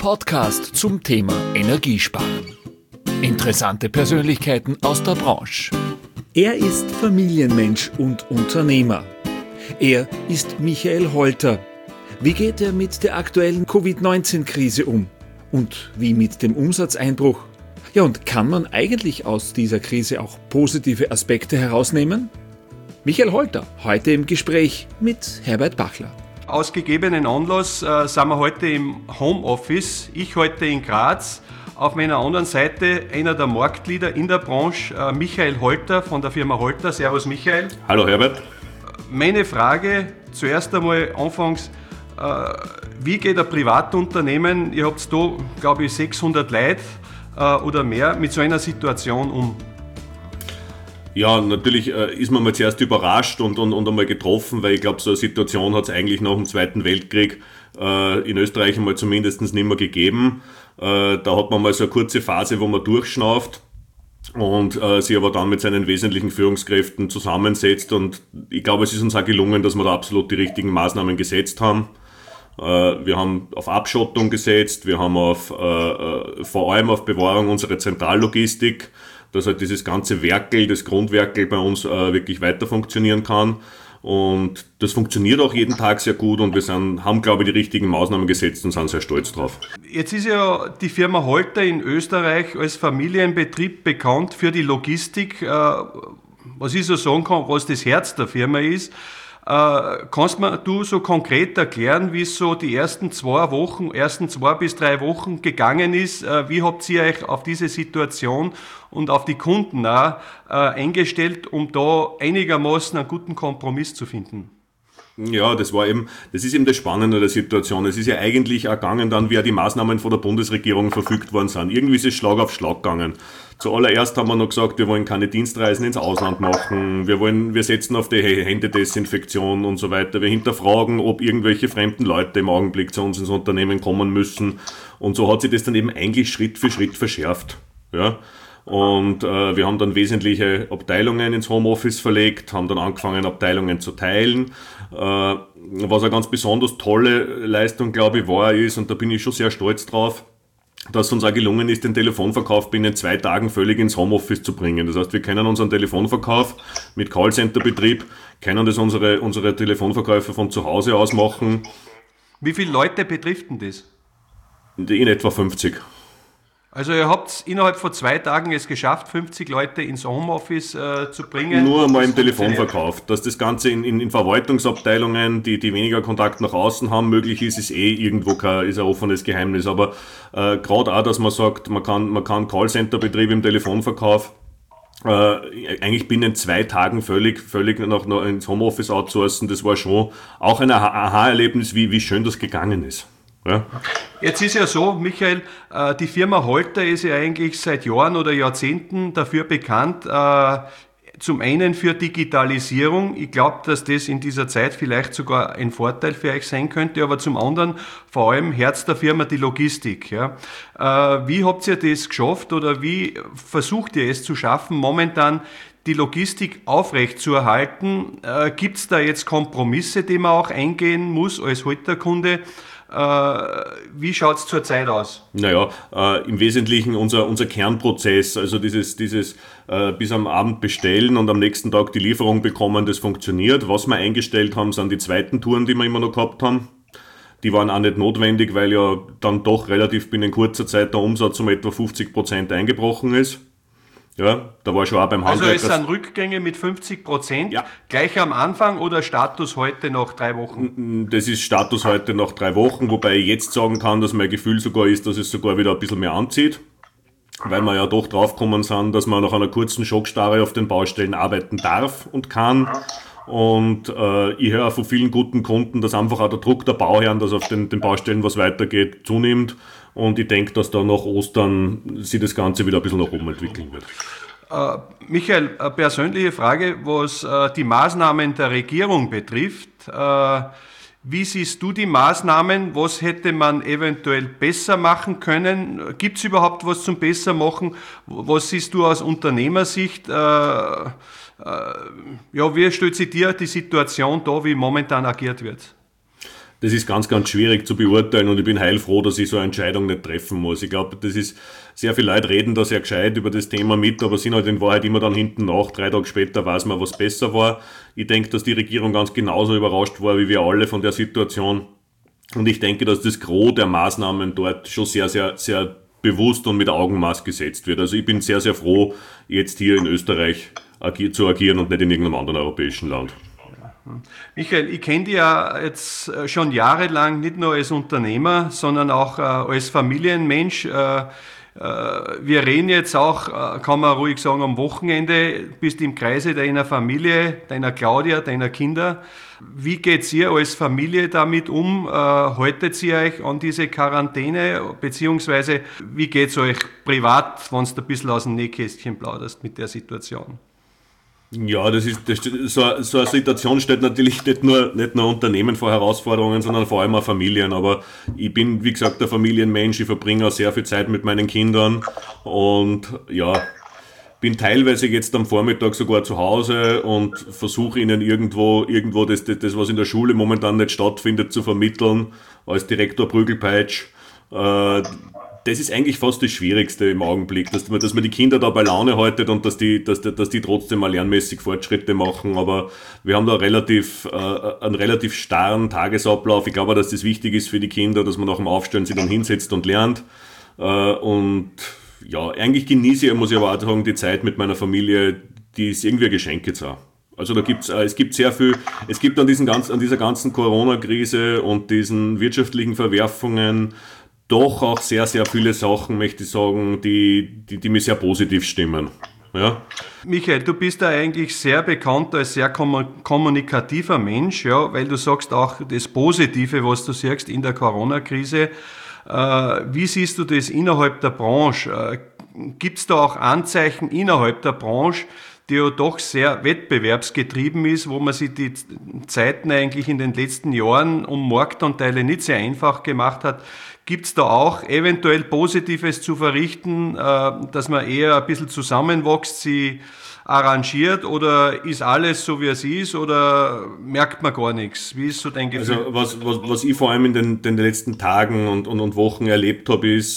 Podcast zum Thema Energiesparen. Interessante Persönlichkeiten aus der Branche. Er ist Familienmensch und Unternehmer. Er ist Michael Holter. Wie geht er mit der aktuellen Covid-19-Krise um? Und wie mit dem Umsatzeinbruch? Ja, und kann man eigentlich aus dieser Krise auch positive Aspekte herausnehmen? Michael Holter, heute im Gespräch mit Herbert Bachler. Aus gegebenen Anlass sind wir heute im Homeoffice. Ich heute in Graz. Auf meiner anderen Seite einer der Marktleader in der Branche, Michael Holter von der Firma Holter. Servus Michael. Hallo Herbert. Meine Frage zuerst einmal anfangs, wie geht ein Privatunternehmen, ihr habt da glaube ich 600 Leute oder mehr, mit so einer Situation um? Ja, natürlich ist man mal zuerst überrascht und einmal getroffen, weil ich glaube, so eine Situation hat es eigentlich nach dem Zweiten Weltkrieg in Österreich einmal zumindest nicht mehr gegeben. Da hat man mal so eine kurze Phase, wo man durchschnauft und sich aber dann mit seinen wesentlichen Führungskräften zusammensetzt, und ich glaube, es ist uns auch gelungen, dass wir da absolut die richtigen Maßnahmen gesetzt haben. Wir haben auf Abschottung gesetzt, wir haben vor allem auf Bewahrung unserer Zentrallogistik, dass halt dieses ganze Werkel, das Grundwerkel bei uns wirklich weiter funktionieren kann. Und das funktioniert auch jeden Tag sehr gut, und wir haben, glaube ich, die richtigen Maßnahmen gesetzt und sind sehr stolz drauf. Jetzt ist ja die Firma Holter in Österreich als Familienbetrieb bekannt für die Logistik. Was ich so sagen kann, was das Herz der Firma ist. Kannst du so konkret erklären, wie es so die ersten 2 bis 3 Wochen gegangen ist? Wie habt ihr euch auf diese Situation und auf die Kunden auch eingestellt, um da einigermaßen einen guten Kompromiss zu finden? Ja, das ist eben das Spannende der Situation. Es ist ja eigentlich auch gegangen dann, wie die Maßnahmen von der Bundesregierung verfügt worden sind. Irgendwie ist es Schlag auf Schlag gegangen. Zuallererst haben wir noch gesagt, wir wollen keine Dienstreisen ins Ausland machen, wir setzen auf die Händedesinfektion und so weiter. Wir hinterfragen, ob irgendwelche fremden Leute im Augenblick zu uns ins Unternehmen kommen müssen. Und so hat sich das dann eben eigentlich Schritt für Schritt verschärft. Ja. Und wir haben dann wesentliche Abteilungen ins Homeoffice verlegt, haben dann angefangen, Abteilungen zu teilen. Was eine ganz besonders tolle Leistung, glaube ich, ist, und da bin ich schon sehr stolz drauf, dass uns auch gelungen ist, den Telefonverkauf binnen 2 Tagen völlig ins Homeoffice zu bringen. Das heißt, wir können unseren Telefonverkauf mit Callcenter-Betrieb, können das unsere Telefonverkäufer von zu Hause aus machen. Wie viele Leute betrifft denn das? In etwa 50. Also ihr habt innerhalb von 2 Tagen es geschafft, 50 Leute ins Homeoffice zu bringen? Nur einmal im Telefonverkauf. Dass das Ganze in Verwaltungsabteilungen, die weniger Kontakt nach außen haben, möglich ist, ist irgendwo ist ein offenes Geheimnis. Aber gerade auch, dass man sagt, man kann Callcenter-Betrieb im Telefonverkauf eigentlich binnen 2 Tagen völlig noch ins Homeoffice outsourcen. Das war schon auch ein Aha-Erlebnis, wie schön das gegangen ist. Ja. Jetzt ist ja so, Michael, die Firma Holter ist ja eigentlich seit Jahren oder Jahrzehnten dafür bekannt, zum einen für Digitalisierung. Ich glaube, dass das in dieser Zeit vielleicht sogar ein Vorteil für euch sein könnte, aber zum anderen vor allem Herz der Firma die Logistik. Ja. Wie habt ihr das geschafft oder wie versucht ihr es zu schaffen, momentan die Logistik aufrechtzuerhalten? Gibt es da jetzt Kompromisse, die man auch eingehen muss als Holter-Kunde? Wie schaut es zurzeit aus? Naja, im Wesentlichen unser Kernprozess, also dieses bis am Abend bestellen und am nächsten Tag die Lieferung bekommen, das funktioniert. Was wir eingestellt haben, sind die zweiten Touren, die wir immer noch gehabt haben. Die waren auch nicht notwendig, weil ja dann doch relativ binnen kurzer Zeit der Umsatz um etwa 50% eingebrochen ist. Ja, da war schon auch beim Handwerker. Also es sind Rückgänge mit 50%, ja, gleich am Anfang oder Status heute nach 3 Wochen? Das ist Status heute nach 3 Wochen, wobei ich jetzt sagen kann, dass mein Gefühl sogar ist, dass es sogar wieder ein bisschen mehr anzieht, weil wir ja doch draufgekommen sind, dass man nach einer kurzen Schockstarre auf den Baustellen arbeiten darf und kann. Und ich höre von vielen guten Kunden, dass einfach auch der Druck der Bauherren, dass auf den Baustellen was weitergeht, zunimmt. Und ich denke, dass da nach Ostern sich das Ganze wieder ein bisschen nach oben entwickeln wird. Michael, eine persönliche Frage, was die Maßnahmen der Regierung betrifft. Wie siehst du die Maßnahmen? Was hätte man eventuell besser machen können? Gibt es überhaupt was zum Bessermachen? Was siehst du aus Unternehmersicht? Wie stellt sich dir die Situation da, wie momentan agiert wird? das ist ganz, ganz schwierig zu beurteilen und ich bin heilfroh, dass ich so eine Entscheidung nicht treffen muss. Ich glaube, das ist, sehr viele Leute reden da sehr gescheit über das Thema mit, aber sind halt in Wahrheit immer dann hinten nach. 3 Tage später weiß man, was besser war. Ich denke, dass die Regierung ganz genauso überrascht war, wie wir alle von der Situation. Und ich denke, dass das Gros der Maßnahmen dort schon sehr, sehr, sehr bewusst und mit Augenmaß gesetzt wird. Also ich bin sehr, sehr froh, jetzt hier in Österreich zu agieren und nicht in irgendeinem anderen europäischen Land. Michael, ich kenne dich ja jetzt schon jahrelang nicht nur als Unternehmer, sondern auch als Familienmensch. Wir reden jetzt auch, kann man ruhig sagen, am Wochenende, bist im Kreise deiner Familie, deiner Claudia, deiner Kinder. Wie geht's ihr als Familie damit um? Haltet ihr euch an diese Quarantäne, beziehungsweise wie geht's euch privat, wenn du ein bisschen aus dem Nähkästchen plauderst mit der Situation? Ja, so eine Situation stellt natürlich nicht nur Unternehmen vor Herausforderungen, sondern vor allem auch Familien. Aber ich bin, wie gesagt, ein Familienmensch. Ich verbringe auch sehr viel Zeit mit meinen Kindern und ja, bin teilweise jetzt am Vormittag sogar zu Hause und versuche ihnen irgendwo das, was in der Schule momentan nicht stattfindet, zu vermitteln, als Direktor Prügelpeitsch. Das ist eigentlich fast das Schwierigste im Augenblick, dass man die Kinder da bei Laune haltet und dass die trotzdem mal lernmäßig Fortschritte machen. Aber wir haben da einen relativ starren Tagesablauf. Ich glaube, dass das wichtig ist für die Kinder, dass man nach dem Aufstehen sich dann hinsetzt und lernt. Und ja, eigentlich genieße ich, muss ich aber auch sagen, die Zeit mit meiner Familie, die ist irgendwie ein Geschenk jetzt auch. Also es gibt sehr viel, es gibt an dieser ganzen Corona-Krise und diesen wirtschaftlichen Verwerfungen doch auch sehr, sehr viele Sachen, möchte ich sagen, die mich sehr positiv stimmen. Ja. Michael, du bist da eigentlich sehr bekannt als sehr kommunikativer Mensch, ja, weil du sagst auch das Positive, was du siehst in der Corona-Krise. Wie siehst du das innerhalb der Branche? Gibt es da auch Anzeichen innerhalb der Branche, die ja doch sehr wettbewerbsgetrieben ist, wo man sich die Zeiten eigentlich in den letzten Jahren um Marktanteile nicht sehr einfach gemacht hat? Gibt es da auch eventuell Positives zu verrichten, dass man eher ein bisschen zusammenwächst, sie arrangiert, oder ist alles so, wie es ist, oder merkt man gar nichts? Wie ist so dein Gefühl? Also was ich vor allem in den letzten Tagen und Wochen erlebt habe, ist,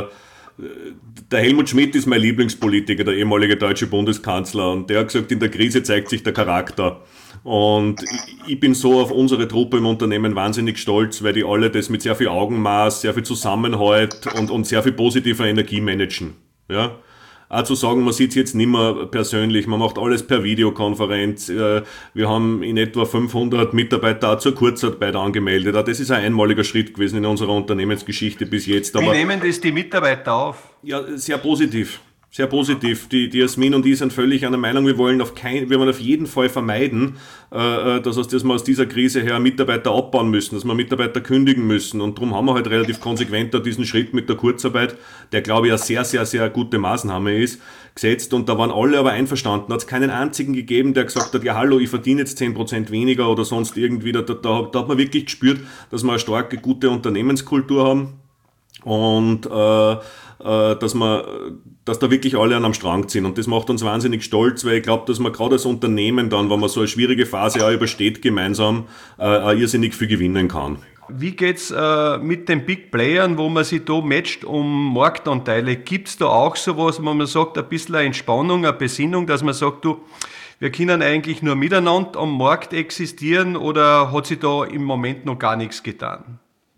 der Helmut Schmidt ist mein Lieblingspolitiker, der ehemalige deutsche Bundeskanzler, und der hat gesagt, in der Krise zeigt sich der Charakter. Und ich bin so auf unsere Truppe im Unternehmen wahnsinnig stolz, weil die alle das mit sehr viel Augenmaß, sehr viel Zusammenhalt und sehr viel positiver Energie managen. Ja? Auch zu sagen, man sieht es jetzt nicht mehr persönlich, man macht alles per Videokonferenz. Wir haben in etwa 500 Mitarbeiter auch zur Kurzarbeit angemeldet. Auch das ist ein einmaliger Schritt gewesen in unserer Unternehmensgeschichte bis jetzt. Wie nehmen das die Mitarbeiter auf? Ja, sehr positiv. Sehr positiv. Die Jasmin und ich sind völlig einer Meinung, wir wollen auf jeden Fall vermeiden, dass wir aus dieser Krise her Mitarbeiter abbauen müssen, dass wir Mitarbeiter kündigen müssen. Und darum haben wir halt relativ konsequent diesen Schritt mit der Kurzarbeit, der, glaube ich, eine sehr, sehr, sehr gute Maßnahme ist, gesetzt. Und da waren alle aber einverstanden. Da hat es keinen einzigen gegeben, der gesagt hat, ja hallo, ich verdiene jetzt 10% weniger oder sonst irgendwie. Da hat man wirklich gespürt, dass wir eine starke, gute Unternehmenskultur haben. Und dass da wirklich alle an am Strang ziehen. Und das macht uns wahnsinnig stolz, weil ich glaube, dass man gerade als Unternehmen dann, wenn man so eine schwierige Phase auch übersteht, gemeinsam auch irrsinnig viel gewinnen kann. Wie geht's mit den Big Playern, wo man sich da matcht um Marktanteile? Gibt's da auch sowas, wo man sagt, ein bisschen eine Entspannung, eine Besinnung, dass man sagt, wir können eigentlich nur miteinander am Markt existieren, oder hat sich da im Moment noch gar nichts getan?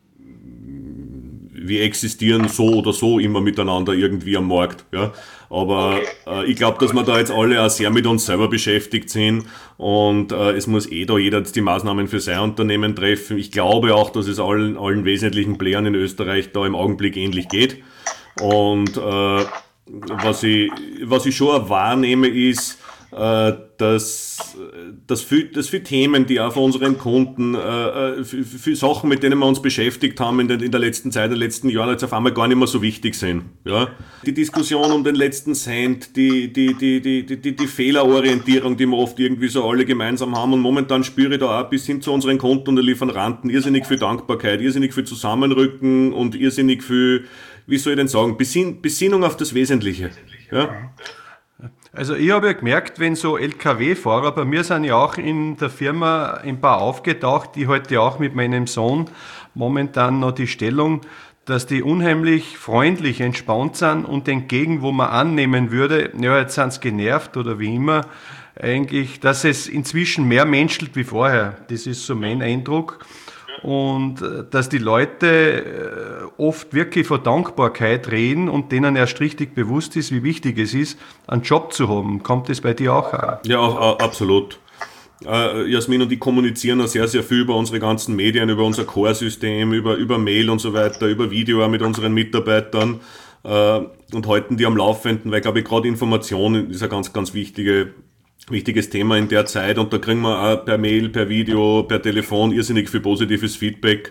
Wir existieren so oder so immer miteinander irgendwie am Markt. Ja. Aber ich glaube, dass wir da jetzt alle auch sehr mit uns selber beschäftigt sind, und es muss da jeder die Maßnahmen für sein Unternehmen treffen. Ich glaube auch, dass es allen wesentlichen Playern in Österreich da im Augenblick ähnlich geht. Und was ich schon wahrnehme, ist, dass für Themen, die auch von unseren Kunden, für Sachen, mit denen wir uns beschäftigt haben in der letzten Zeit, in den letzten Jahren, jetzt auf einmal gar nicht mehr so wichtig sind. Ja? Die Diskussion um den letzten Cent, die Fehlerorientierung, die wir oft irgendwie so alle gemeinsam haben, und momentan spüre ich da auch bis hin zu unseren Kunden und den Lieferanten irrsinnig viel Dankbarkeit, irrsinnig viel Zusammenrücken und irrsinnig viel, wie soll ich denn sagen, Besinnung auf das Wesentliche. Ja? Also ich habe ja gemerkt, wenn so LKW-Fahrer, bei mir sind ja auch in der Firma ein paar aufgetaucht, die heute auch mit meinem Sohn momentan noch die Stellung, dass die unheimlich freundlich, entspannt sind und entgegen, wo man annehmen würde, ja, jetzt sind sie genervt oder wie immer, eigentlich, dass es inzwischen mehr menschelt wie vorher. Das ist so mein Eindruck. Und dass die Leute oft wirklich von Dankbarkeit reden und denen erst richtig bewusst ist, wie wichtig es ist, einen Job zu haben. Kommt das bei dir auch an? Ja, absolut. Jasmin und ich kommunizieren auch sehr, sehr viel über unsere ganzen Medien, über unser Core-System, über Mail und so weiter, über Video auch mit unseren Mitarbeitern und halten die am Laufenden, weil, glaube ich, gerade Information ist ein ganz, ganz wichtiges Thema in der Zeit, und da kriegen wir auch per Mail, per Video, per Telefon irrsinnig viel positives Feedback,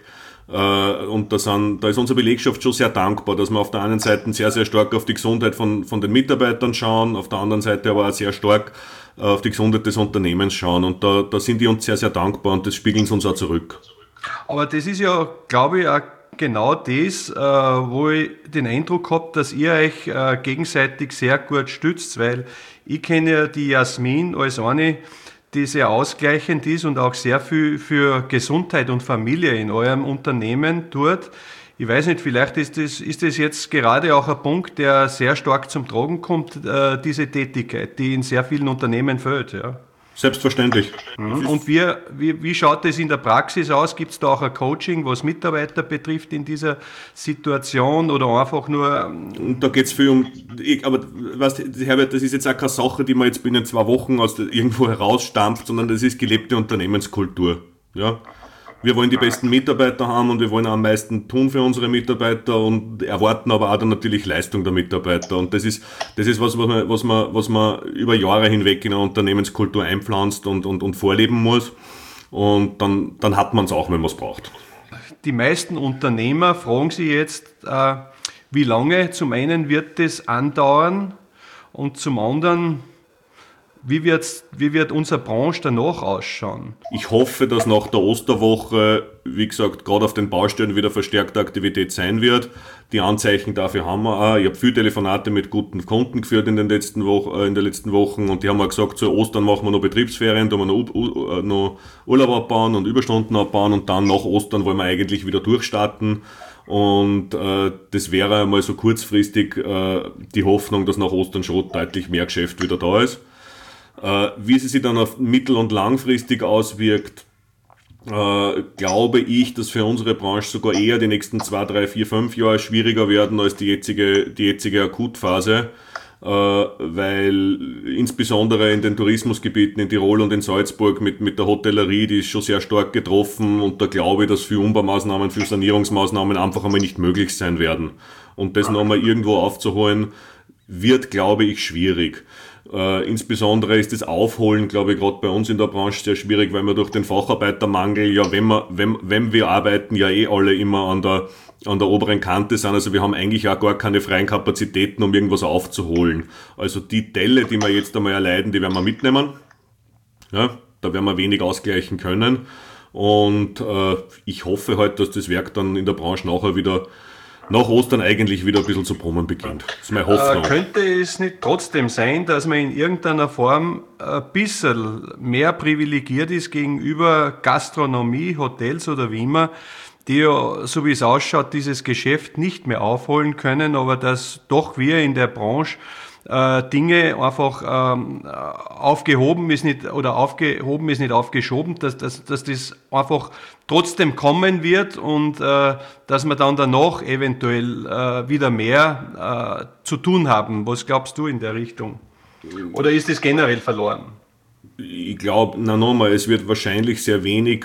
und da ist unsere Belegschaft schon sehr dankbar, dass wir auf der einen Seite sehr, sehr stark auf die Gesundheit von den Mitarbeitern schauen, auf der anderen Seite aber auch sehr stark auf die Gesundheit des Unternehmens schauen, und da sind die uns sehr, sehr dankbar, und das spiegeln sie uns auch zurück. Aber das ist ja, glaube ich, auch genau das, wo ich den Eindruck habe, dass ihr euch gegenseitig sehr gut stützt, weil ich kenne ja die Jasmin als eine, die sehr ausgleichend ist und auch sehr viel für Gesundheit und Familie in eurem Unternehmen tut. Ich weiß nicht, vielleicht ist das jetzt gerade auch ein Punkt, der sehr stark zum Tragen kommt, diese Tätigkeit, die in sehr vielen Unternehmen fehlt. Ja. Selbstverständlich. Und wie schaut das in der Praxis aus? Gibt es da auch ein Coaching, was Mitarbeiter betrifft in dieser Situation, oder einfach nur... Und da geht es viel aber weißt du, Herbert, das ist jetzt auch keine Sache, die man jetzt binnen 2 Wochen irgendwo herausstampft, sondern das ist gelebte Unternehmenskultur. Ja? Wir wollen die besten Mitarbeiter haben, und wir wollen am meisten tun für unsere Mitarbeiter und erwarten aber auch dann natürlich Leistung der Mitarbeiter. Und das ist was man über Jahre hinweg in eine Unternehmenskultur einpflanzt und vorleben muss. Und dann hat man es auch, wenn man es braucht. Die meisten Unternehmer fragen sich jetzt, wie lange zum einen wird das andauern und zum anderen, wie wird unsere Branche danach ausschauen? Ich hoffe, dass nach der Osterwoche, wie gesagt, gerade auf den Baustellen wieder verstärkte Aktivität sein wird. Die Anzeichen dafür haben wir auch. Ich habe viele Telefonate mit guten Kunden geführt in den letzten Wochen, und die haben auch gesagt, zu Ostern machen wir noch Betriebsferien, da wollen wir noch Urlaub abbauen und Überstunden abbauen, und dann nach Ostern wollen wir eigentlich wieder durchstarten. Und das wäre einmal so kurzfristig die Hoffnung, dass nach Ostern schon deutlich mehr Geschäft wieder da ist. Wie sie sich dann auf mittel- und langfristig auswirkt, glaube ich, dass für unsere Branche sogar eher die nächsten 2, 3, 4, 5 Jahre schwieriger werden als die jetzige Akutphase, weil insbesondere in den Tourismusgebieten in Tirol und in Salzburg mit der Hotellerie, die ist schon sehr stark getroffen, und da glaube ich, dass für Umbaumaßnahmen, für Sanierungsmaßnahmen einfach einmal nicht möglich sein werden. Und das nochmal irgendwo aufzuholen, wird, glaube ich, schwierig. Insbesondere ist das Aufholen, glaube ich, gerade bei uns in der Branche sehr schwierig, weil wir durch den Facharbeitermangel, ja, wenn wir arbeiten, ja alle immer an der oberen Kante sind. Also wir haben eigentlich auch gar keine freien Kapazitäten, um irgendwas aufzuholen. Also die Delle, die wir jetzt einmal erleiden, die werden wir mitnehmen. Ja, da werden wir wenig ausgleichen können. Und ich hoffe halt, dass das Werk dann in der Branche nachher wieder nach Ostern eigentlich wieder ein bisschen zu brummen beginnt. Das ist meine Hoffnung. Könnte es nicht trotzdem sein, dass man in irgendeiner Form ein bisschen mehr privilegiert ist gegenüber Gastronomie, Hotels oder wie immer, die ja, so wie es ausschaut, dieses Geschäft nicht mehr aufholen können, aber dass doch wir in der Branche Dinge einfach aufgeschoben, dass das einfach trotzdem kommen wird, und dass wir dann danach eventuell wieder mehr zu tun haben. Was glaubst du in der Richtung? Oder ist das generell verloren? Ich glaube, nochmal, es wird wahrscheinlich sehr wenig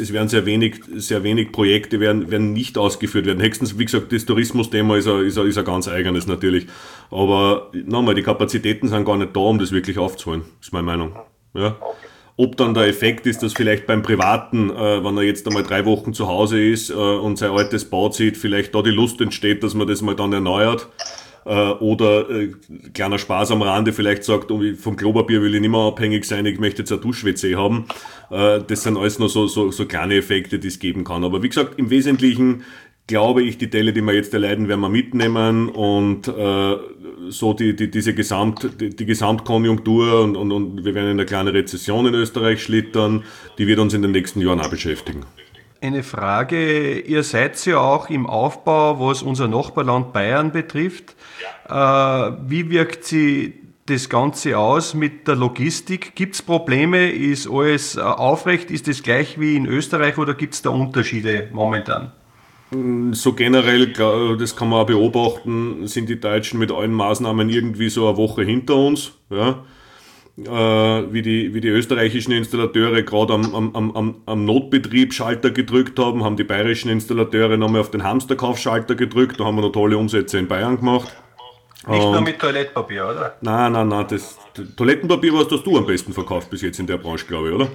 Projekte werden nicht ausgeführt werden. Höchstens, wie gesagt, das Tourismusthema ist ein ganz eigenes natürlich. Aber nochmal, die Kapazitäten sind gar nicht da, um das wirklich aufzuholen, ist meine Meinung. Ja. Ob dann der Effekt ist, dass vielleicht beim Privaten, wenn er jetzt einmal 3 Wochen zu Hause ist und sein altes Bad sieht, vielleicht da die Lust entsteht, dass man das mal dann erneuert. Oder kleiner Spaß am Rande, vielleicht sagt, vom Klopapier will ich nicht mehr abhängig sein, ich möchte jetzt ein Dusch-WC haben. Das sind alles nur so kleine Effekte, die es geben kann. Aber wie gesagt, im Wesentlichen glaube ich, die Delle, die wir jetzt erleiden, werden wir mitnehmen, und so die Gesamtkonjunktur und wir werden in eine kleine Rezession in Österreich schlittern, die wird uns in den nächsten Jahren auch beschäftigen. Eine Frage, ihr seid ja auch im Aufbau, was unser Nachbarland Bayern betrifft. Wie wirkt sich das Ganze aus mit der Logistik? Gibt es Probleme? Ist alles aufrecht? Ist es gleich wie in Österreich oder gibt es da Unterschiede momentan? So generell, das kann man auch beobachten, sind die Deutschen mit allen Maßnahmen irgendwie so eine Woche hinter uns. Ja. Wie die österreichischen Installateure gerade am Notbetrieb Schalter gedrückt haben die bayerischen Installateure nochmal auf den Hamsterkaufschalter gedrückt. Da haben wir noch tolle Umsätze in Bayern gemacht. Nicht nur mit Toilettenpapier, oder? Nein, das Toilettenpapier, was hast du am besten verkauft bis jetzt in der Branche, glaube ich, oder?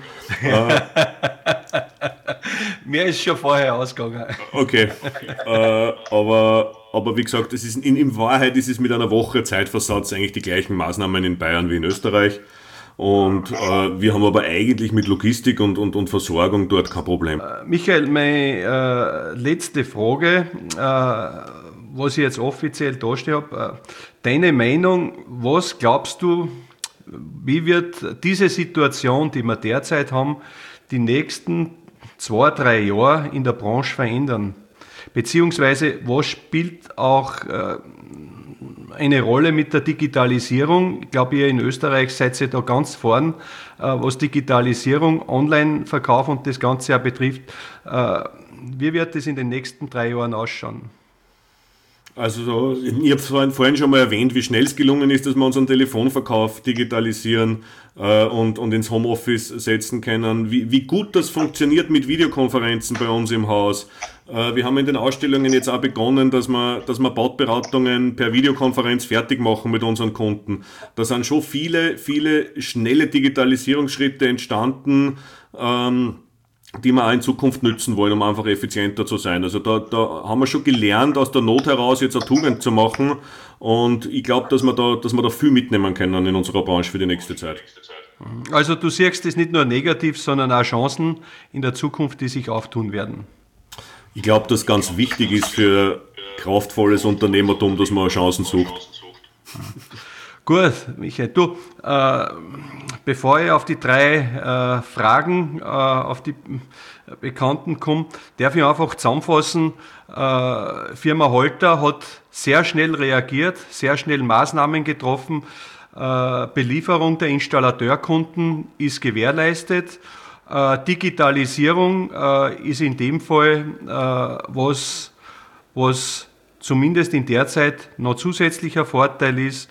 Mir ist schon vorher ausgegangen. Okay, aber wie gesagt, es ist in Wahrheit ist es mit einer Woche Zeitversatz eigentlich die gleichen Maßnahmen in Bayern wie in Österreich. Und wir haben aber eigentlich mit Logistik und Versorgung dort kein Problem. Michael, meine letzte Frage, was ich jetzt offiziell darstelle habe. Deine Meinung, was glaubst du, wie wird diese Situation, die wir derzeit haben, die nächsten 2-3 Jahre in der Branche verändern? Beziehungsweise, was spielt auch eine Rolle mit der Digitalisierung? Ich glaube, ihr in Österreich seid ihr da ganz vorn, was Digitalisierung, Online-Verkauf und das Ganze auch betrifft. Wie wird das in den nächsten 3 Jahren ausschauen? Also ich habe vorhin schon mal erwähnt, wie schnell es gelungen ist, dass wir unseren Telefonverkauf digitalisieren und ins Homeoffice setzen können. Wie gut das funktioniert mit Videokonferenzen bei uns im Haus. Wir haben in den Ausstellungen jetzt auch begonnen, dass wir Bauberatungen per Videokonferenz fertig machen mit unseren Kunden. Da sind schon viele schnelle Digitalisierungsschritte entstanden, die wir auch in Zukunft nützen wollen, um einfach effizienter zu sein. Also da haben wir schon gelernt, aus der Not heraus jetzt eine Tugend zu machen und ich glaube, dass wir da viel mitnehmen können in unserer Branche für die nächste Zeit. Also du siehst das nicht nur negativ, sondern auch Chancen in der Zukunft, die sich auftun werden. Ich glaube, dass ganz wichtig ist für kraftvolles Unternehmertum, dass man Chancen sucht. Gut, Michael, du, bevor ich auf die 3 Fragen, auf die Bekannten komme, darf ich einfach zusammenfassen, Firma Holter hat sehr schnell reagiert, sehr schnell Maßnahmen getroffen, Belieferung der Installateurkunden ist gewährleistet, Digitalisierung ist in dem Fall was zumindest in der Zeit noch zusätzlicher Vorteil ist.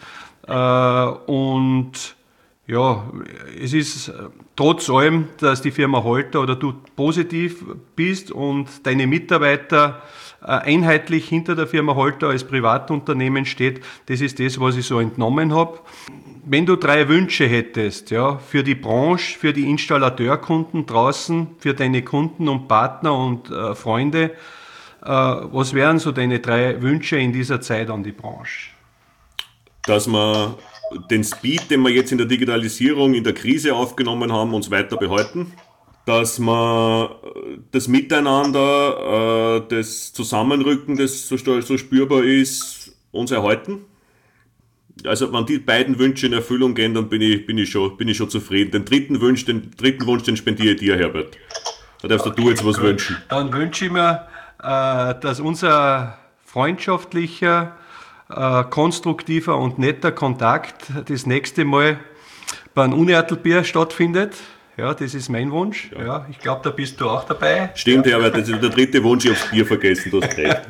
Und ja, es ist trotz allem, dass die Firma Holter oder du positiv bist und deine Mitarbeiter einheitlich hinter der Firma Holter als Privatunternehmen steht, das ist das, was ich so entnommen habe. Wenn du 3 Wünsche hättest, ja, für die Branche, für die Installateurkunden draußen, für deine Kunden und Partner und Freunde, was wären so deine 3 Wünsche in dieser Zeit an die Branche? Dass wir den Speed, den wir jetzt in der Digitalisierung in der Krise aufgenommen haben, uns weiter behalten. Dass wir das Miteinander, das Zusammenrücken, das so spürbar ist, uns erhalten. Also wenn die beiden Wünsche in Erfüllung gehen, dann bin ich schon zufrieden. Den dritten Wunsch, den spendiere ich dir, Herbert. Da darfst du jetzt was wünschen. Dann wünsche ich mir, dass unser freundschaftlicher, konstruktiver und netter Kontakt das nächste Mal beim Unertelbier stattfindet. Ja, das ist mein Wunsch. Ja, ich glaube, da bist du auch dabei. Stimmt, Herbert, das ist der 3. Wunsch, ich habe das Bier vergessen, du hast recht.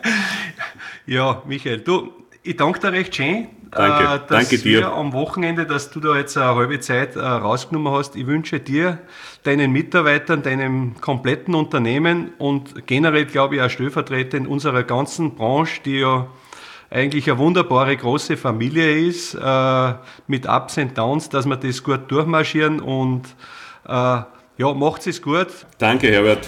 Ja, Michael, du, ich danke dir recht schön. Danke dir. Am Wochenende, dass du da jetzt eine halbe Zeit rausgenommen hast. Ich wünsche dir, deinen Mitarbeitern, deinem kompletten Unternehmen und generell, glaube ich, auch stellvertretend unserer ganzen Branche, die ja eigentlich eine wunderbare große Familie ist, mit Ups und Downs, dass wir das gut durchmarschieren und ja, macht's es gut. Danke, Herbert.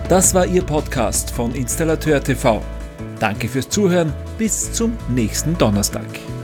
Das war Ihr Podcast von Installateur TV. Danke fürs Zuhören. Bis zum nächsten Donnerstag.